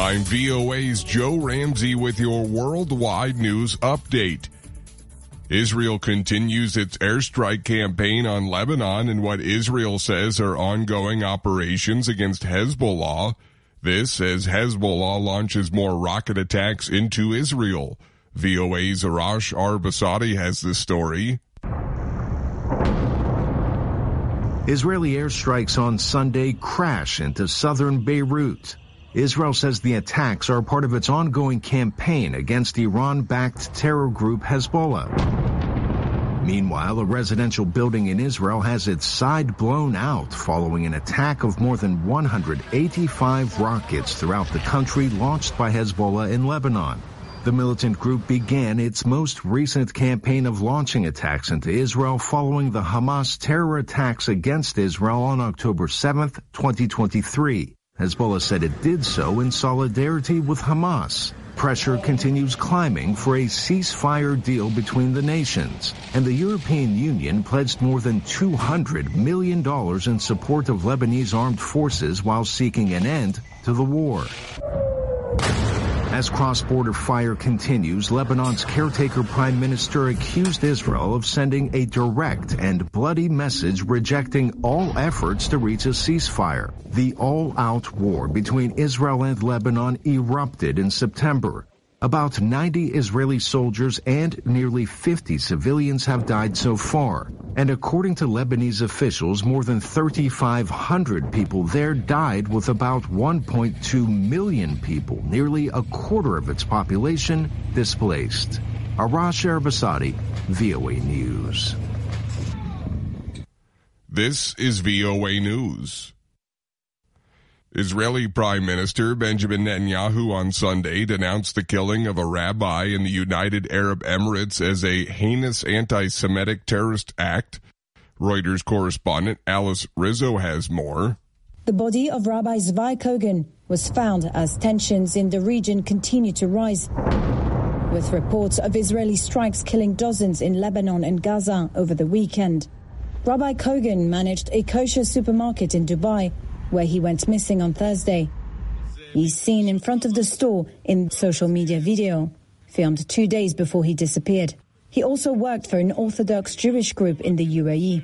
I'm VOA's Joe Ramsey with your worldwide news update. Israel continues its airstrike campaign on Lebanon in what Israel says are ongoing operations against Hezbollah. This as Hezbollah launches more rocket attacks into Israel. VOA's Arash Arbasadi has this story. Israeli airstrikes on Sunday crash into southern Beirut. Israel says the attacks are part of its ongoing campaign against Iran-backed terror group Hezbollah. Meanwhile, a residential building in Israel has its side blown out following an attack of more than 185 rockets throughout the country launched by Hezbollah in Lebanon. The militant group began its most recent campaign of launching attacks into Israel following the Hamas terror attacks against Israel on October 7, 2023. Hezbollah said it did so in solidarity with Hamas. Pressure continues climbing for a ceasefire deal between the nations, and the European Union pledged more than $200 million in support of Lebanese armed forces while seeking an end to the war. As cross-border fire continues, Lebanon's caretaker prime minister accused Israel of sending a direct and bloody message rejecting all efforts to reach a ceasefire. The all-out war between Israel and Lebanon erupted in September. About 90 Israeli soldiers and nearly 50 civilians have died so far. And according to Lebanese officials, more than 3,500 people there died, with about 1.2 million people, nearly a quarter of its population, displaced. Arash Arbasadi, VOA News. This is VOA News. Israeli Prime Minister Benjamin Netanyahu on Sunday denounced the killing of a rabbi in the United Arab Emirates as a heinous anti-Semitic terrorist act. Reuters correspondent Alice Rizzo has more. The body of Rabbi Zvi Kogan was found as tensions in the region continue to rise, with reports of Israeli strikes killing dozens in Lebanon and Gaza over the weekend. Rabbi Kogan managed a kosher supermarket in Dubai, where he went missing on Thursday. He's seen in front of the store in social media video, filmed 2 days before he disappeared. He also worked for an Orthodox Jewish group in the UAE.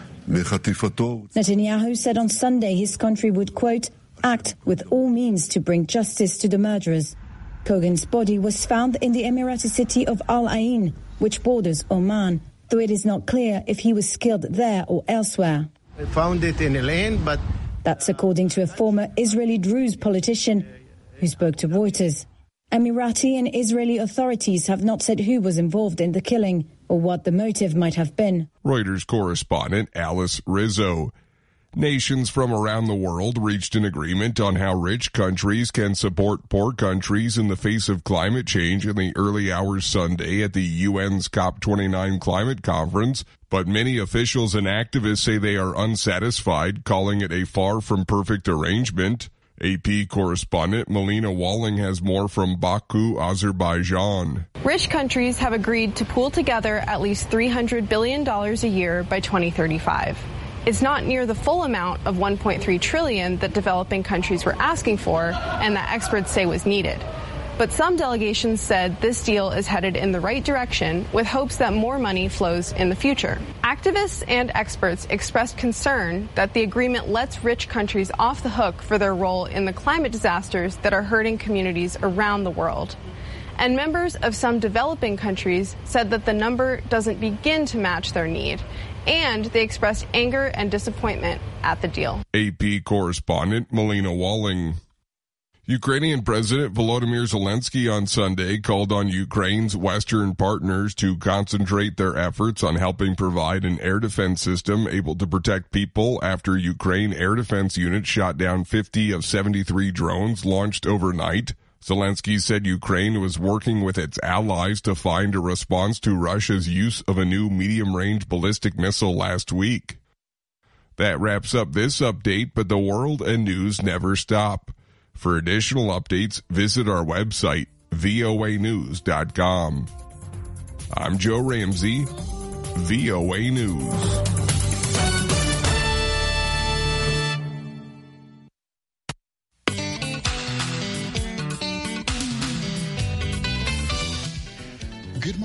Netanyahu said on Sunday his country would, quote, act with all means to bring justice to the murderers. Kogan's body was found in the Emirati city of Al Ain, which borders Oman, though it is not clear if he was killed there or elsewhere. I found it in Al Ain, but that's according to a former Israeli Druze politician who spoke to Reuters. Emirati and Israeli authorities have not said who was involved in the killing or what the motive might have been. Reuters correspondent Alice Rizzo. Nations from around the world reached an agreement on how rich countries can support poor countries in the face of climate change in the early hours Sunday at the UN's COP29 climate conference, but many officials and activists say they are unsatisfied, calling it a far from perfect arrangement. AP correspondent Melina Walling has more from Baku, Azerbaijan. Rich countries have agreed to pool together at least $300 billion a year by 2035. It's not near the full amount of $1.3 trillion that developing countries were asking for and that experts say was needed. But some delegations said this deal is headed in the right direction, with hopes that more money flows in the future. Activists and experts expressed concern that the agreement lets rich countries off the hook for their role in the climate disasters that are hurting communities around the world. And members of some developing countries said that the number doesn't begin to match their need, and they expressed anger and disappointment at the deal. AP correspondent Melina Walling. Ukrainian President Volodymyr Zelensky on Sunday called on Ukraine's Western partners to concentrate their efforts on helping provide an air defense system able to protect people after Ukraine air defense units shot down 50 of 73 drones launched overnight. Zelensky said Ukraine was working with its allies to find a response to Russia's use of a new medium-range ballistic missile last week. That wraps up this update, but the world and news never stop. For additional updates, visit our website, voanews.com. I'm Joe Ramsey, VOA News.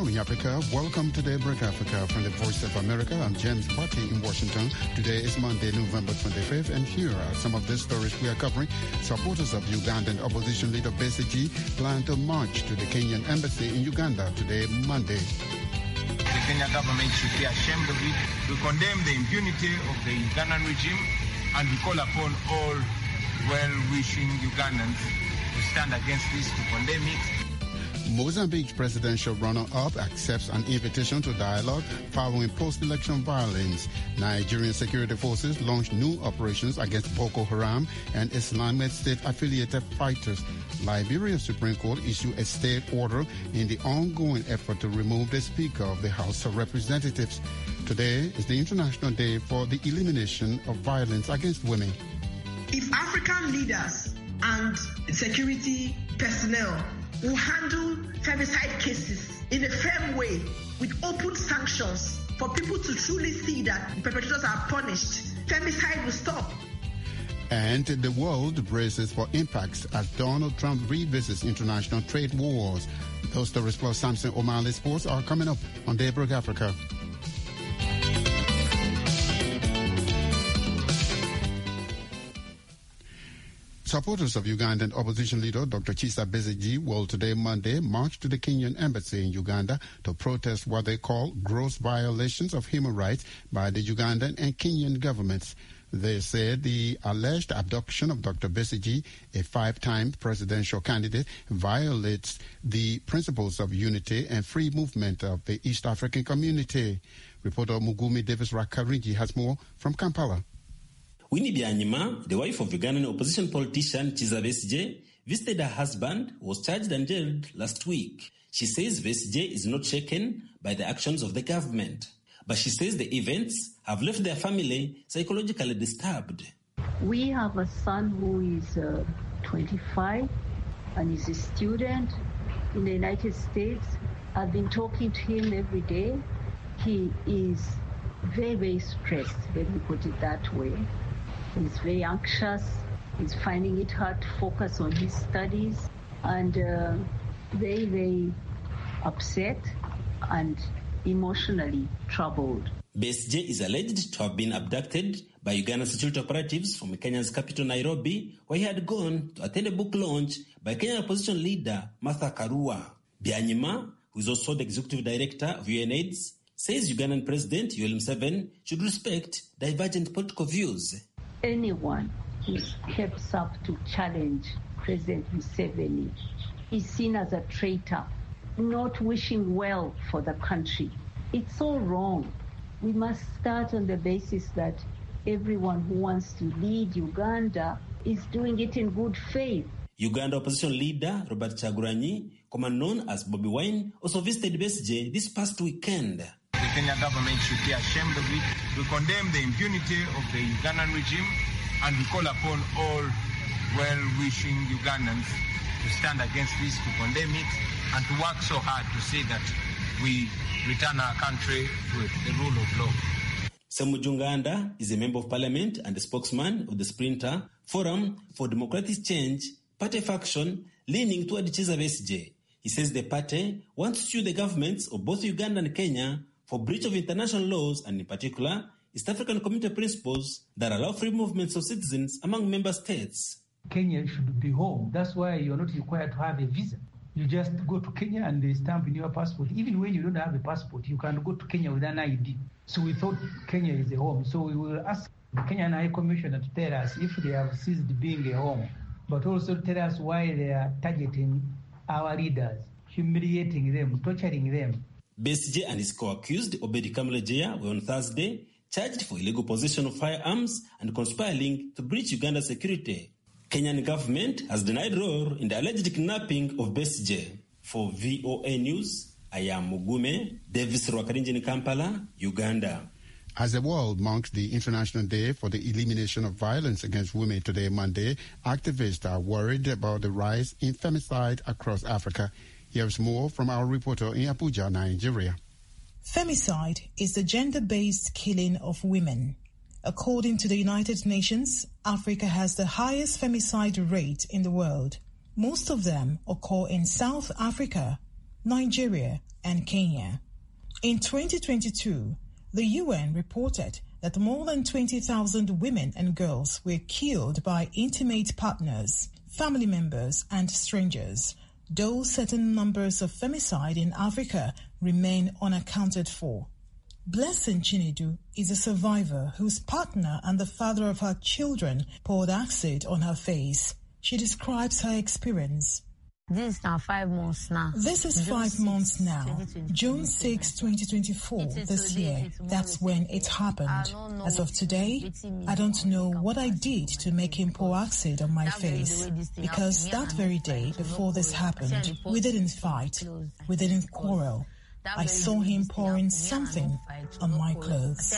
morning, Africa. Welcome to Daybreak Africa from the Voice of America. I'm James Bucky in Washington. Today is Monday, November 25th, and here are some of the stories we are covering. Supporters of Ugandan opposition leader Besigye plan to march to the Kenyan embassy in Uganda today, Monday. The Kenyan government should be ashamed of it. We condemn the impunity of the Ugandan regime, and we call upon all well-wishing Ugandans to stand against this, to condemn it. Mozambique's presidential runner-up accepts an invitation to dialogue following post-election violence. Nigerian security forces launched new operations against Boko Haram and Islamic State-affiliated fighters. Liberian Supreme Court issued a state order in the ongoing effort to remove the Speaker of the House of Representatives. Today is the International Day for the Elimination of Violence Against Women. If African leaders and security personnel will handle femicide cases in a firm way with open sanctions for people to truly see that perpetrators are punished, femicide will stop. And the world braces for impacts as Donald Trump revisits international trade wars. Those stories plus Samson O'Malley Sports are coming up on Daybreak Africa. Supporters of Ugandan opposition leader Dr. Kizza Besigye will today, Monday, march to the Kenyan embassy in Uganda to protest what they call gross violations of human rights by the Ugandan and Kenyan governments. They said the alleged abduction of Dr. Besigye, a five-time presidential candidate, violates the principles of unity and free movement of the East African community. Reporter Mugumi Davis Rakaringi has more from Kampala. Winnie Byanyima, the wife of Ugandan opposition politician Kizza Besigye, visited her husband, who was charged and jailed last week. She says Besigye is not shaken by the actions of the government, but she says the events have left their family psychologically disturbed. We have a son who is 25 and is a student in the United States. I've been talking to him every day. He is very, very stressed, let me put it that way. He's very anxious. He's finding it hard to focus on his studies and very, very upset and emotionally troubled. Besigye is alleged to have been abducted by Uganda security operatives from Kenya's capital, Nairobi, where he had gone to attend a book launch by Kenyan opposition leader Martha Karua. Byanyima, who is also the executive director of UNAIDS, says Ugandan President Yoweri Museveni should respect divergent political views. Anyone who steps up to challenge President Museveni is seen as a traitor, not wishing well for the country. It's so wrong. We must start on the basis that everyone who wants to lead Uganda is doing it in good faith. Uganda opposition leader Robert Kyagulanyi, commonly known as Bobi Wine, also visited Besigye this past weekend. The Kenyan government should be ashamed of it. We condemn the impunity of the Ugandan regime, and we call upon all well-wishing Ugandans to stand against this, to condemn it, and to work so hard to see that we return our country to the rule of law. Samu Junganda is a member of parliament and a spokesman of the Sprinter Forum for Democratic Change, party faction leaning toward Kizza Besigye. He says the party wants to sue the governments of both Uganda and Kenya for breach of international laws and, in particular, East African community principles that allow free movements of citizens among member states. Kenya should be home. That's why you're not required to have a visa. You just go to Kenya and they stamp in your passport. Even when you don't have a passport, you can go to Kenya with an ID. So we thought Kenya is a home. So we will ask the Kenyan High Commissioner to tell us if they have ceased being a home, but also tell us why they are targeting our leaders, humiliating them, torturing them. Besigye and his co-accused, Obedi Kamlejeya, were on Thursday charged for illegal possession of firearms and conspiring to breach Uganda's security. Kenyan government has denied role in the alleged kidnapping of Besigye. For VOA News, I am Mugume Davis Rwakarinji in Kampala, Uganda. As the world marks the International Day for the Elimination of Violence Against Women today, Monday, activists are worried about the rise in femicide across Africa. Here's more from our reporter in Abuja, Nigeria. Femicide is the gender-based killing of women. According to the United Nations, Africa has the highest femicide rate in the world. Most of them occur in South Africa, Nigeria, and Kenya. In 2022, the UN reported that more than 20,000 women and girls were killed by intimate partners, family members, and strangers, though certain numbers of femicide in Africa remain unaccounted for. Blessing Chinedu is a survivor whose partner and the father of her children poured acid on her face. She describes her experience. This is now 5 months now. This is 5 months now. June 6, 2024, this year. That's when it happened. As of today, I don't know what I did to make him pour acid on my face. Because that very day before this happened, we didn't fight. We didn't quarrel. I saw him pouring something on my clothes.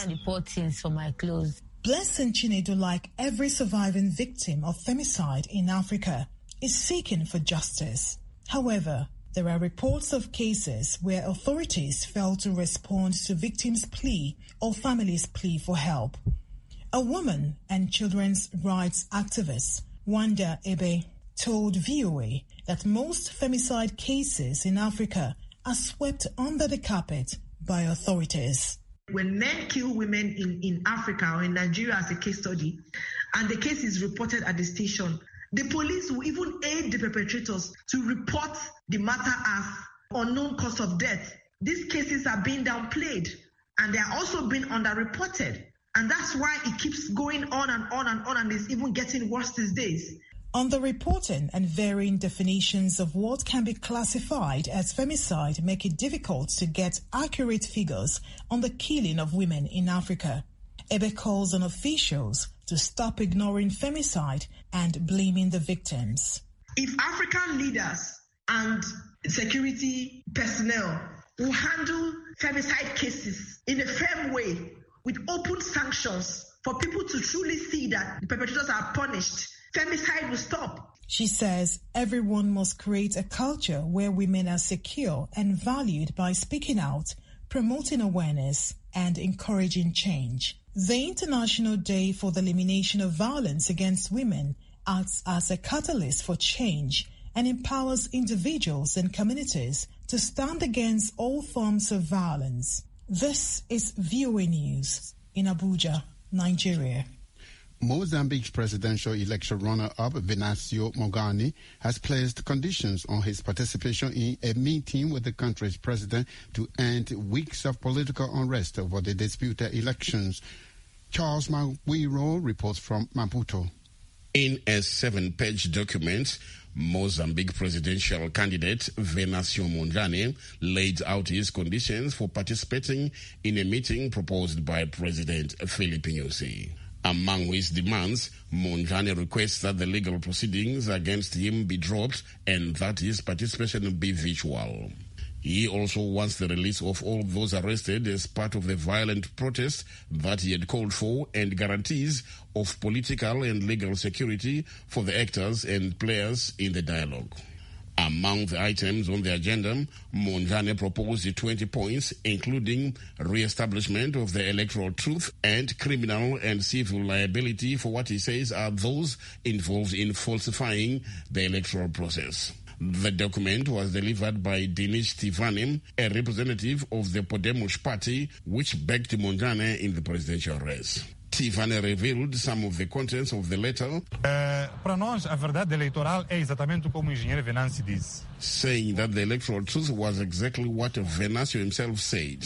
Blessing Chinedu, like every surviving victim of femicide in Africa, is seeking for justice. However, there are reports of cases where authorities failed to respond to victims' plea or families' plea for help. A woman and children's rights activist, Wanda Ebe, told VOA that most femicide cases in Africa are swept under the carpet by authorities. When men kill women in Africa or in Nigeria as a case study, and the case is reported at the station, the police will even aid the perpetrators to report the matter as unknown cause of death. These cases are being downplayed and they are also being underreported. And that's why it keeps going on and on and on, and it's even getting worse these days. Underreporting and varying definitions of what can be classified as femicide make it difficult to get accurate figures on the killing of women in Africa. Ebe calls on officials to stop ignoring femicide and blaming the victims. If African leaders and security personnel will handle femicide cases in a firm way with open sanctions for people to truly see that the perpetrators are punished, femicide will stop. She says everyone must create a culture where women are secure and valued by speaking out, promoting awareness, and encouraging change. The International Day for the Elimination of Violence Against Women acts as a catalyst for change and empowers individuals and communities to stand against all forms of violence. This is VOA News in Abuja, Nigeria. Mozambique's presidential election runner-up Venancio Mondlane has placed conditions on his participation in a meeting with the country's president to end weeks of political unrest over the disputed elections. Charles Maguiro reports from Maputo. In a 7-page document, Mozambique presidential candidate Venancio Mondlane laid out his conditions for participating in a meeting proposed by President Filipe Nyusi. Among his demands, Mondlane requests that the legal proceedings against him be dropped and that his participation be virtual. He also wants the release of all those arrested as part of the violent protest that he had called for and guarantees of political and legal security for the actors and players in the dialogue. Among the items on the agenda, Mondlane proposed 20 points, including re-establishment of the electoral truth and criminal and civil liability for what he says are those involved in falsifying the electoral process. The document was delivered by Dinis Tivani, a representative of the Podemos party, which backed Mondlane in the presidential race. Tivani revealed some of the contents of the letter. Para nós, a verdade eleitoral é exatamente como o engenheiro Venancio disse. Saying that the electoral truth was exactly what Venancio himself said.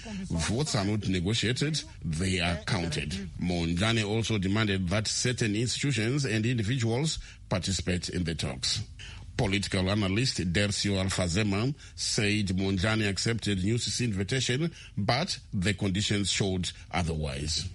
Votes are not negotiated, they are counted. Mondlane also demanded that certain institutions and individuals participate in the talks. Political analyst Dercio Alfazema said Mondlane accepted Nyusi's invitation, but the conditions showed otherwise.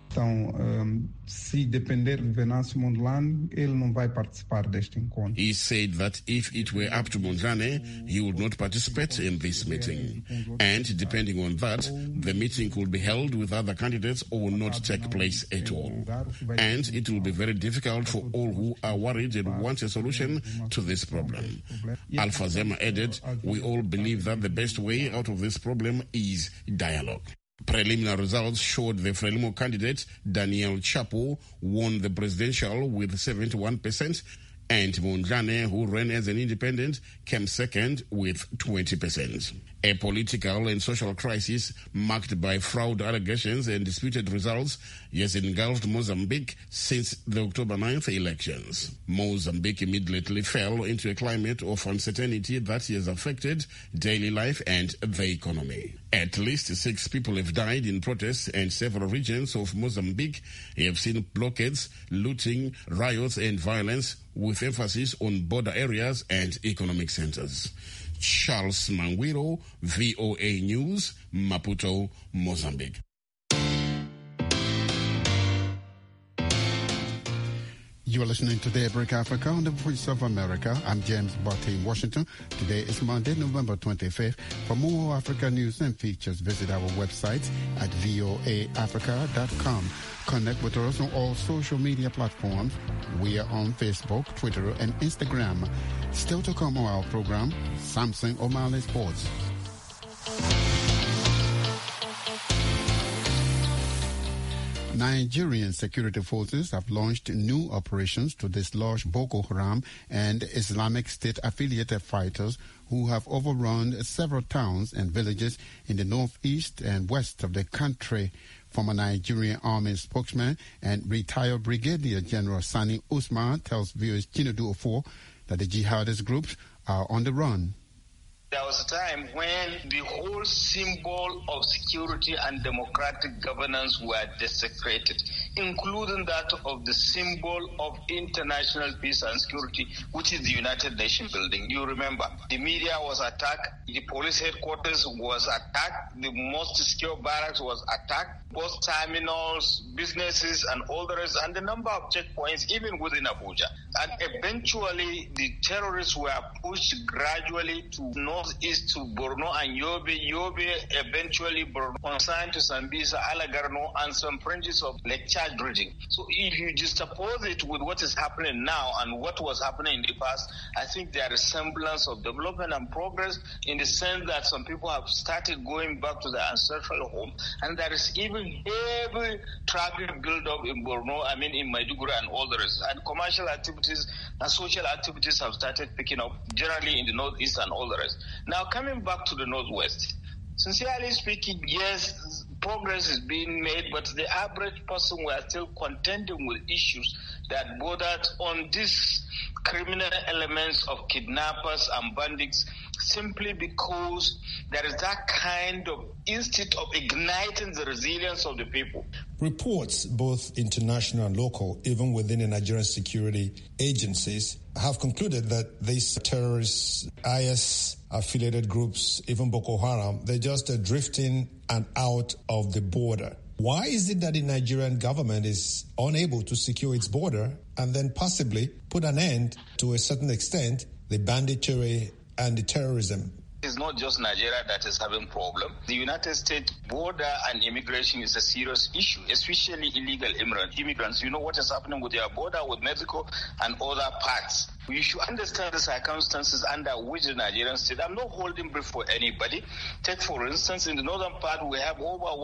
Então, se depender de Venancio Mondlane, ele não vai participar deste encontro. He said that if it were up to Mondlane, he would not participate in this meeting. And depending on that, the meeting could be held with other candidates or not take place at all. And it will be very difficult for all who are worried and want a solution to this problem. Alfazema added, we all believe that the best way out of this problem is dialogue. Preliminary results showed the Frelimo candidate, Daniel Chapo, won the presidential with 71%, and Mondlane, who ran as an independent, came second with 20%. A political and social crisis marked by fraud allegations and disputed results has engulfed Mozambique since the October 9th elections. Mozambique immediately fell into a climate of uncertainty that has affected daily life and the economy. At least 6 people have died in protests, and several regions of Mozambique have seen blockades, looting, riots and violence, with emphasis on border areas and economic centers. Charles Mangwiro, VOA News, Maputo, Mozambique. You are listening to Daybreak Africa on the Voice of America. I'm James Botte in Washington. Today is Monday, November 25th. For more Africa news and features, visit our website at voaafrica.com. Connect with us on all social media platforms. We are on Facebook, Twitter, and Instagram. Still to come on our program, Samson O'Malley Sports. Nigerian security forces have launched new operations to dislodge Boko Haram and Islamic State-affiliated fighters who have overrun several towns and villages in the northeast and west of the country. Former Nigerian Army spokesman and retired Brigadier General Sani Usman tells viewers Chinedu Ofo that the jihadist groups are on the run. There was a time when the whole symbol of security and democratic governance were desecrated, including that of the symbol of international peace and security, which is the United Nations building. You remember, the media was attacked, the police headquarters was attacked, the most secure barracks was attacked, both terminals, businesses, and all the rest, and the number of checkpoints, even within Abuja. And eventually, the terrorists were pushed gradually to northeast to Borno and Yobe eventually Borno, consigned to Sambisa, Alagarno, and some fringes of Lake Chad region. So if you juxtapose it with what is happening now and what was happening in the past, I think there is semblance of development and progress in the sense that some people have started going back to their ancestral home, and there is even heavy traffic build-up in Borno, in Maiduguri and all the rest. And commercial activities and social activities have started picking up generally in the northeast and all the rest. Now, coming back to the northwest, sincerely speaking, yes, progress is being made, but the average person were still contending with issues that bordered on these criminal elements of kidnappers and bandits, simply because there is that kind of instinct of igniting the resilience of the people. Reports, both international and local, even within the Nigerian security agencies, have concluded that these terrorists, IS-affiliated groups, even Boko Haram, they're just drifting and out of the border. Why is it that the Nigerian government is unable to secure its border and then possibly put an end, to a certain extent, the banditry and the terrorism? It's not just Nigeria that is having problem. The United States border and immigration is a serious issue, especially illegal immigrants. You know what is happening with their border with Mexico and other parts. You should understand the circumstances under which the Nigerian state. I'm not holding brief for anybody. Take, for instance, in the northern part, we have over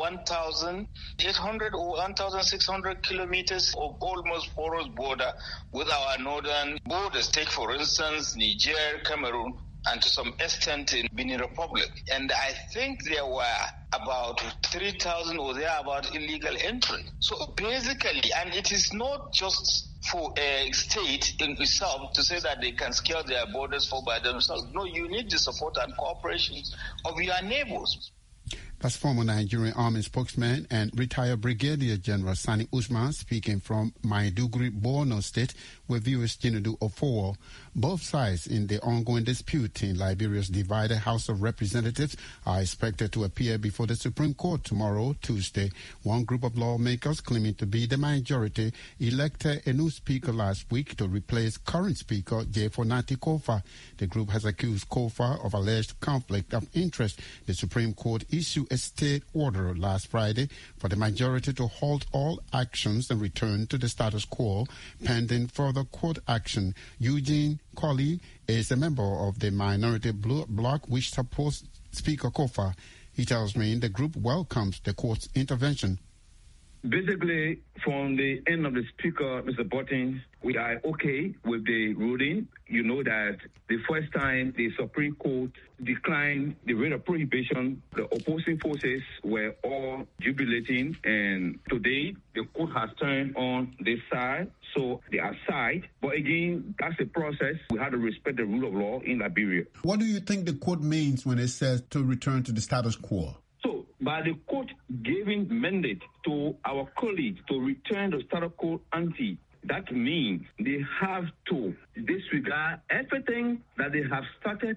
1,800 or 1,600 kilometers of almost porous border with our northern borders. Take, for instance, Niger, Cameroon, and to some extent in Benin Republic. And I think there were about 3,000 or thereabout illegal entry. So basically, and it is not just for a state in itself to say that they can scale their borders for by themselves. No, you need the support and cooperation of your neighbors. That's former Nigerian Army spokesman and retired Brigadier General Sani Usman speaking from Maiduguri, Borno State, with viewers Chinedu Ofo. Both sides in the ongoing dispute in Liberia's divided House of Representatives are expected to appear before the Supreme Court tomorrow, Tuesday. One group of lawmakers claiming to be the majority elected a new speaker last week to replace current Speaker J4 Nati Kofa. The group has accused Kofa of alleged conflict of interest. The Supreme Court issued a state order last Friday for the majority to halt all actions and return to the status quo pending further court action. Eugene Colley is a member of the minority bloc which supports Speaker Kofa. He tells me the group welcomes the court's intervention. Basically, from the end of the speaker, Mr. Button, we are okay with the ruling. You know that the first time the Supreme Court declined the rate of prohibition, the opposing forces were all jubilating, and today the court has turned on this side, so they are side. But again, that's the process. We have to respect the rule of law in Liberia. What do you think the court means when it says to return to the status quo? So, by the court giving mandate to our colleagues to return to status quo ante, that means they have to disregard everything that they have started.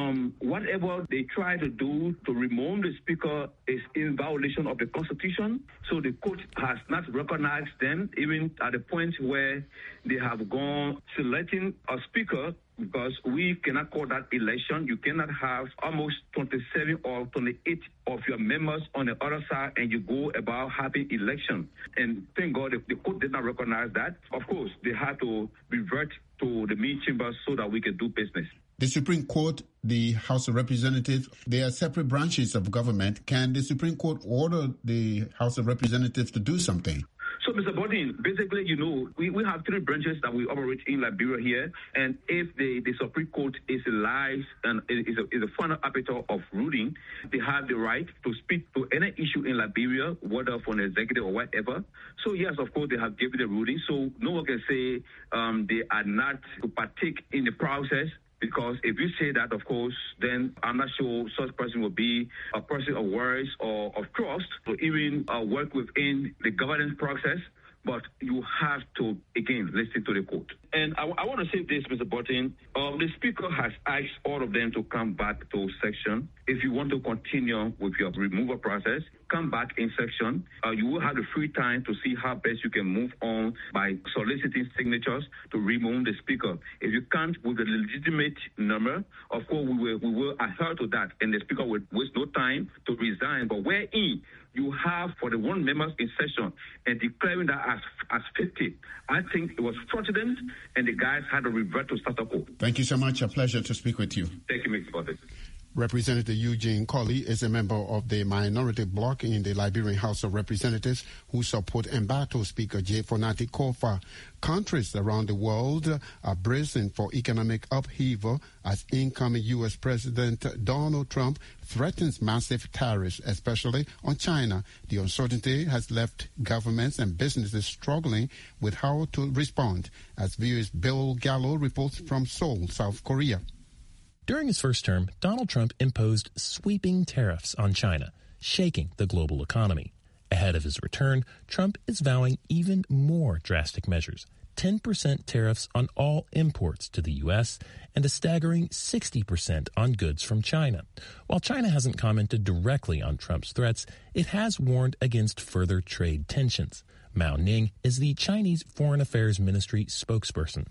Whatever they try to do to remove the speaker is in violation of the Constitution. So the court has not recognized them, even at the point where they have gone selecting a speaker, because we cannot call that election. You cannot have almost 27 or 28 of your members on the other side and you go about having election. And thank God the court did not recognize that. Of course, they had to revert to the main chamber so that we can do business. The Supreme Court, the House of Representatives, they are separate branches of government. Can the Supreme Court order the House of Representatives to do something? So, Mr. Bodin, basically, you know, we have three branches that we operate in Liberia here. And if the Supreme Court is alive and is a final arbiter of ruling, they have the right to speak to any issue in Liberia, whether from the executive or whatever. So, yes, of course, they have given the ruling. So no one can say they are not to partake in the process. Because if you say that, of course, then I'm not sure such person will be a person of words or of trust to even work within the governance process. But you have to, again, listen to the court. And I want to say this, Mr. Button. The Speaker has asked all of them to come back to section. If you want to continue with your removal process, come back in section. You will have the free time to see how best you can move on by soliciting signatures to remove the Speaker. If you can't with a legitimate number, of course, we will adhere to that. And the Speaker will waste no time to resign. But wherein you have for the one members in session and declaring that as 50, I think it was fraudulent and the guys had to revert to status quo. Thank you so much. A pleasure to speak with you. Thank you, Mr. Button. Representative Eugene Colley is a member of the minority bloc in the Liberian House of Representatives who support embattled Speaker J. Fonati Kofa. Countries around the world are bracing for economic upheaval as incoming U.S. President Donald Trump threatens massive tariffs, especially on China. The uncertainty has left governments and businesses struggling with how to respond, as VOA's Bill Gallo reports from Seoul, South Korea. During his first term, Donald Trump imposed sweeping tariffs on China, shaking the global economy. Ahead of his return, Trump is vowing even more drastic measures, 10% tariffs on all imports to the U.S. and a staggering 60% on goods from China. While China hasn't commented directly on Trump's threats, it has warned against further trade tensions. Mao Ning is the Chinese Foreign Affairs Ministry spokesperson.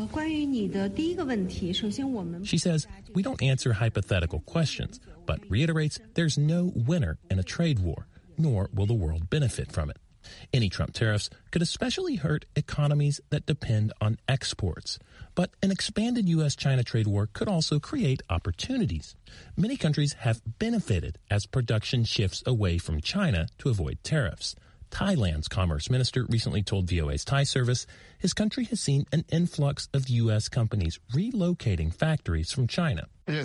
She says, we don't answer hypothetical questions, but reiterates there's no winner in a trade war, nor will the world benefit from it. Any Trump tariffs could especially hurt economies that depend on exports. But an expanded U.S.-China trade war could also create opportunities. Many countries have benefited as production shifts away from China to avoid tariffs. Thailand's commerce minister recently told VOA's Thai service his country has seen an influx of U.S. companies relocating factories from China. He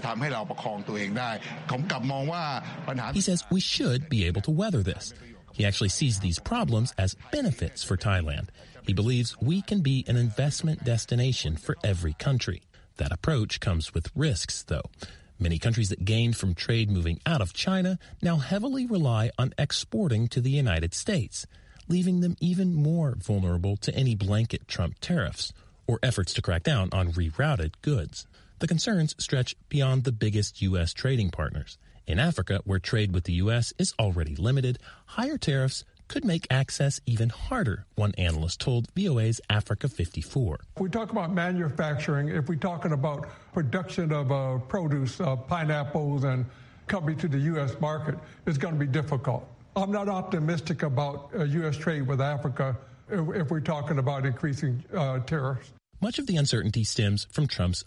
says we should be able to weather this. He actually sees these problems as benefits for Thailand. He believes we can be an investment destination for every country. That approach comes with risks, though. Many countries that gained from trade moving out of China now heavily rely on exporting to the United States, leaving them even more vulnerable to any blanket Trump tariffs or efforts to crack down on rerouted goods. The concerns stretch beyond the biggest U.S. trading partners. In Africa, where trade with the U.S. is already limited, higher tariffs could make access even harder, one analyst told VOA's Africa 54. If we talk about manufacturing, if we're talking about production of produce, pineapples, and coming to the U.S. market, it's going to be difficult. I'm not optimistic about U.S. trade with Africa if we're talking about increasing tariffs. Much of the uncertainty stems from Trump's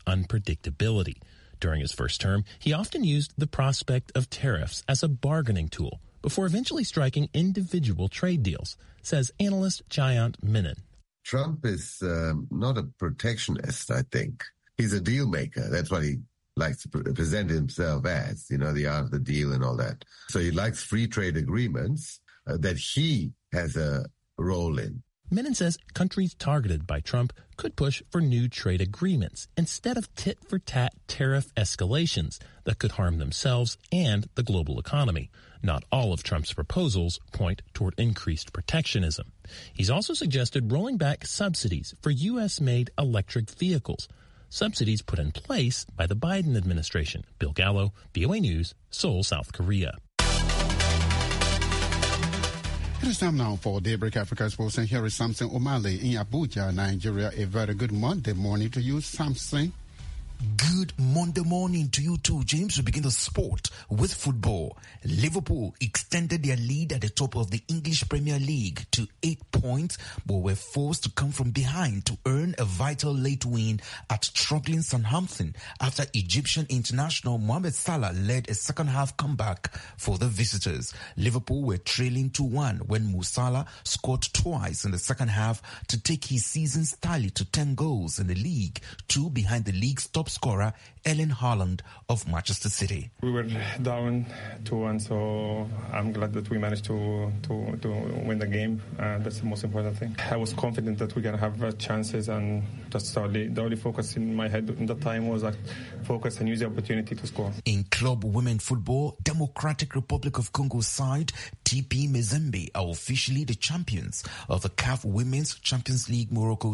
unpredictability. During his first term, he often used the prospect of tariffs as a bargaining tool before eventually striking individual trade deals, says analyst Jayant Menon. Trump is not a protectionist, I think. He's a deal maker. That's what he likes to present himself as, the art of the deal and all that. So he likes free trade agreements that he has a role in. Menon says countries targeted by Trump could push for new trade agreements instead of tit-for-tat tariff escalations that could harm themselves and the global economy. Not all of Trump's proposals point toward increased protectionism. He's also suggested rolling back subsidies for U.S.-made electric vehicles, subsidies put in place by the Biden administration. Bill Gallo, VOA News, Seoul, South Korea. It is time now for Daybreak Africa Sports, and here is Samson Omale in Abuja, Nigeria. A very good Monday morning to you, Samson. Good Monday morning to you too, James. We begin the sport with football. Liverpool extended their lead at the top of the English Premier League to 8 points, but were forced to come from behind to earn a vital late win at struggling Southampton after Egyptian international Mohamed Salah led a second-half comeback for the visitors. Liverpool were trailing 2-1 when Mo Salah scored twice in the second half to take his season's tally to 10 goals in the league, 2 behind the league's top scorer Erling Haaland of Manchester City. We were down 2-1, so I'm glad that we managed to win the game. That's the most important thing. I was confident that we're going to have chances, and that's the only focus in my head in the time was focus and use the opportunity to score. In club women football, Democratic Republic of Congo side TP Mazembe are officially the champions of the CAF Women's Champions League Morocco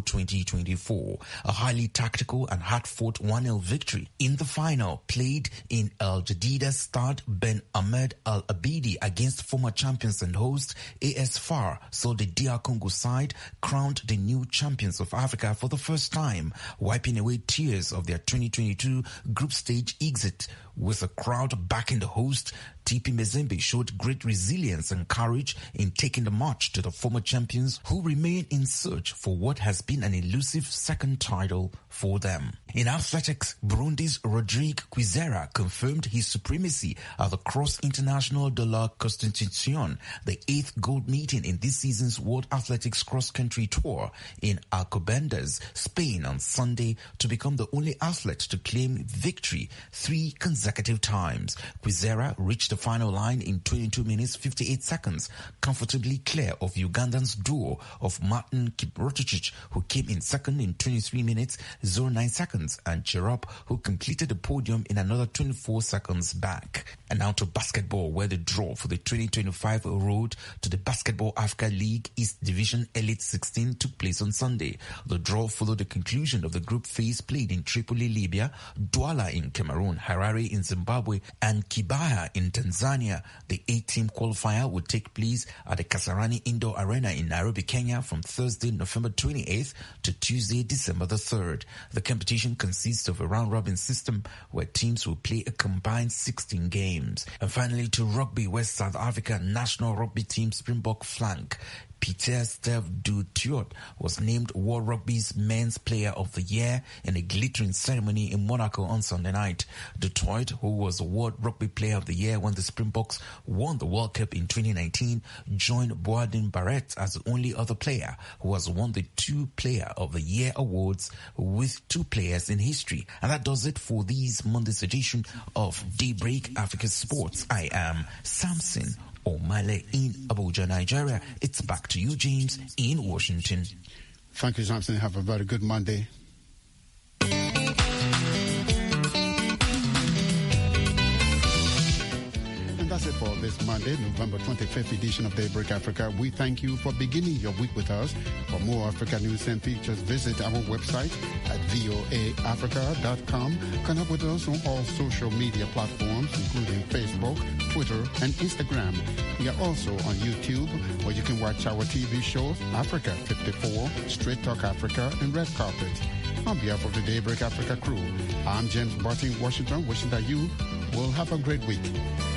2024. A highly tactical and hard-fought 1-0 victory in the final, played in Al Jadida Stade Ben Ahmed Al Abidi against former champions and host AS FAR, saw the DR Congo side crowned the new champions of Africa for the first time, wiping away tears of their 2022 group stage exit. With a crowd backing the host, TP Mazembe showed great resilience and courage in taking the march to the former champions, who remain in search for what has been an elusive second title for them. In athletics, Burundi's Rodrigue Kwizera confirmed his supremacy at the Cross International de la Constitution, the 8th gold meeting in this season's World Athletics cross-country tour in Alcobendas, Spain on Sunday, to become the only athlete to claim victory 3 consecutive times. Kwizera reached the final line in 22 minutes 58 seconds, comfortably clear of Ugandan's duo of Martin Kiprotich, who came in second in 23 minutes 09 seconds, and Cherop, who completed the podium in another 24 seconds back. And now to basketball, where the draw for the 2025 road to the Basketball Africa League East Division Elite 16 took place on Sunday. The draw followed the conclusion of the group phase played in Tripoli, Libya, Douala in Cameroon, Harare in Zimbabwe, and Kibaya in Tanzania. The 8-team qualifier would take place at the Kasarani Indoor Arena in Nairobi, Kenya from Thursday, November 28th to Tuesday, December the 3rd. The competition consists of a round-robin system where teams will play a combined 16 games. And finally to rugby, where South Africa national rugby team Springbok flank Peter Steve du Toit was named World Rugby's Men's Player of the Year in a glittering ceremony in Monaco on Sunday night. Du Toit, who was the World Rugby Player of the Year when the Springboks won the World Cup in 2019, joined Boadin Barrett as the only other player who has won the 2 Player of the Year awards with 2 players in history. And that does it for this Monday's edition of Daybreak Africa Sports. I am Samson Omale in Abuja, Nigeria. It's back to you, James, in Washington. Thank you, Samson. Have a very good Monday. And that's it for this Monday, November 25th edition of Daybreak Africa. We thank you for beginning your week with us. For more Africa news and features, visit our website at voaafrica.com. Connect with us on all social media platforms, including Facebook, Twitter, and Instagram. We are also on YouTube, where you can watch our TV shows, Africa 54, Straight Talk Africa, and Red Carpet. On behalf of the Daybreak Africa crew, I'm James Barton in Washington, wishing that you will have a great week.